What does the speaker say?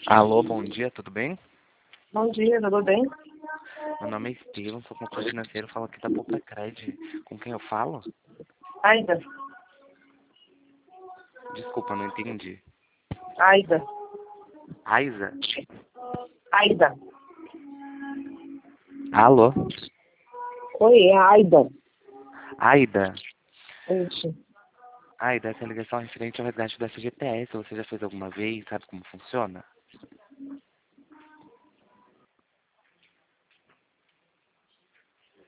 Alô, bom dia, tudo bem? Bom dia, tudo bem? Meu nome é Estevam, sou consultor financeiro, falo aqui da Poupa Cred. Com quem eu falo? Aida. Desculpa, não entendi. Aida. Aiza? Aida. Alô? Oi, é a Aida. Aida? Isso. Aida, essa ligação é referente ao resgate do FGTS. Você já fez alguma vez? Sabe como funciona?